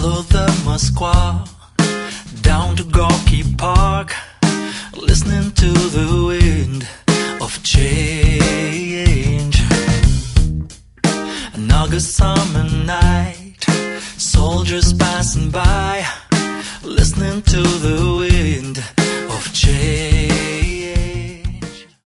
follow the Moskva down to Gorky Park, listening to the wind of change. An August summer night, soldiers passing by, listening to the